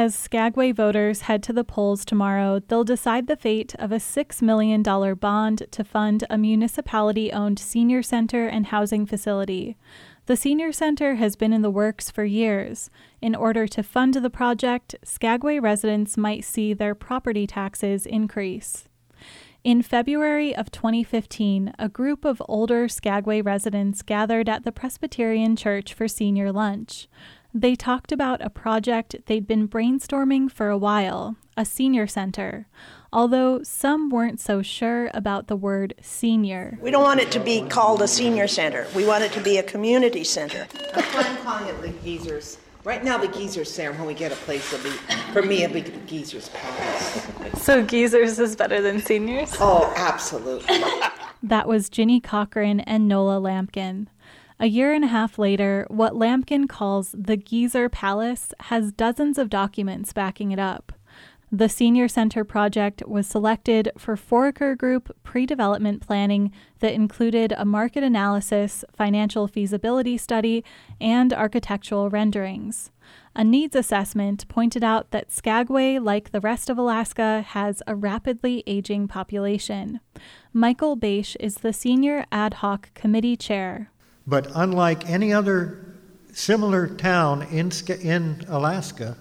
As Skagway voters head to the polls tomorrow, they'll decide the fate of a $6 million bond to fund a municipality-owned senior center and housing facility. The senior center has been in the works for years. In order to fund the project, Skagway residents might see their property taxes increase. In February of 2015, a group of older Skagway residents gathered at the Presbyterian Church for senior lunch. They talked about a project they'd been brainstorming for a while, a senior center, although some weren't so sure about the word senior. We don't want it to be called a senior center. We want it to be a community center. That's why I'm calling it the Geezers. Right now, the Geezers Center, when we get a place, for me, it'll be the Geezers Palace. So Geezers is better than seniors? Oh, absolutely. That was Ginny Cochran and Nola Lampkin. A year and a half later, what Lampkin calls the Geezer Palace has dozens of documents backing it up. The Senior Center project was selected for Foraker Group pre-development planning that included a market analysis, financial feasibility study, and architectural renderings. A needs assessment pointed out that Skagway, like the rest of Alaska, has a rapidly aging population. Michael Bache is the senior ad hoc committee chair. But unlike any other similar town in Alaska,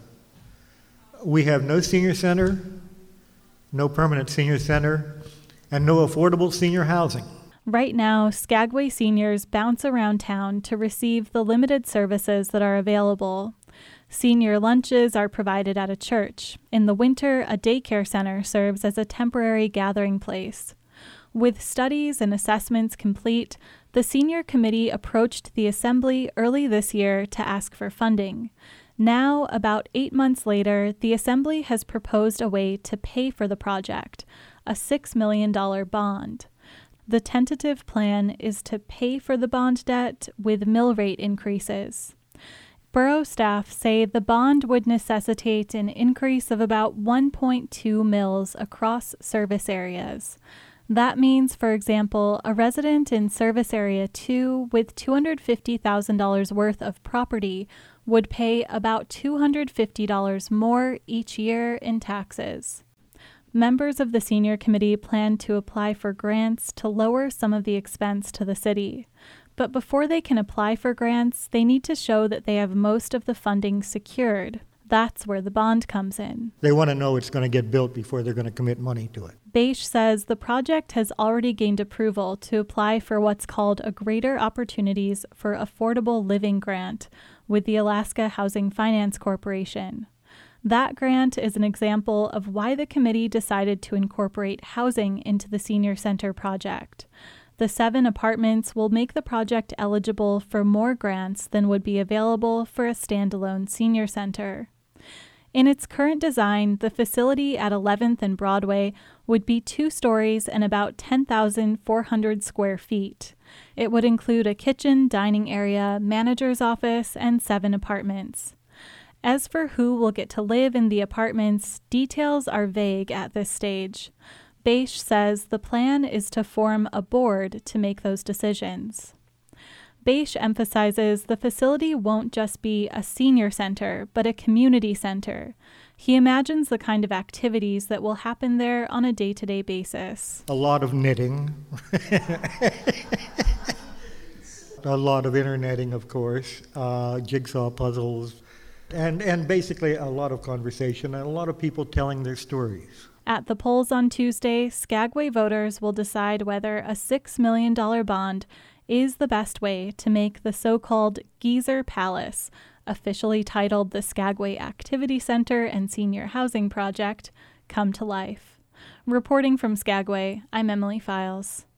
we have no senior center, no permanent senior center, and no affordable senior housing. Right now, Skagway seniors bounce around town to receive the limited services that are available. Senior lunches are provided at a church. In the winter, a daycare center serves as a temporary gathering place. With studies and assessments complete, the senior committee approached the Assembly early this year to ask for funding. Now, about 8 months later, the Assembly has proposed a way to pay for the project, a $6 million bond. The tentative plan is to pay for the bond debt with mill rate increases. Borough staff say the bond would necessitate an increase of about 1.2 mills across service areas. That means, for example, a resident in Service Area 2 with $250,000 worth of property would pay about $250 more each year in taxes. Members of the senior committee plan to apply for grants to lower some of the expense to the city. But before they can apply for grants, they need to show that they have most of the funding secured. That's where the bond comes in. They want to know it's going to get built before they're going to commit money to it. Bache says the project has already gained approval to apply for what's called a Greater Opportunities for Affordable Living grant with the Alaska Housing Finance Corporation. That grant is an example of why the committee decided to incorporate housing into the senior center project. The 7 apartments will make the project eligible for more grants than would be available for a standalone senior center. In its current design, the facility at 11th and Broadway would be 2 stories and about 10,400 square feet. It would include a kitchen, dining area, manager's office, and 7 apartments. As for who will get to live in the apartments, details are vague at this stage. Bache says the plan is to form a board to make those decisions. Bache emphasizes the facility won't just be a senior center, but a community center. He imagines the kind of activities that will happen there on a day-to-day basis. A lot of knitting, a lot of interneting, of course, jigsaw puzzles, and basically a lot of conversation and a lot of people telling their stories. At the polls on Tuesday, Skagway voters will decide whether a $6 million bond is the best way to make the so-called Geezer Palace, officially titled the Skagway Activity Center and Senior Housing Project, come to life. Reporting from Skagway, I'm Emily Files.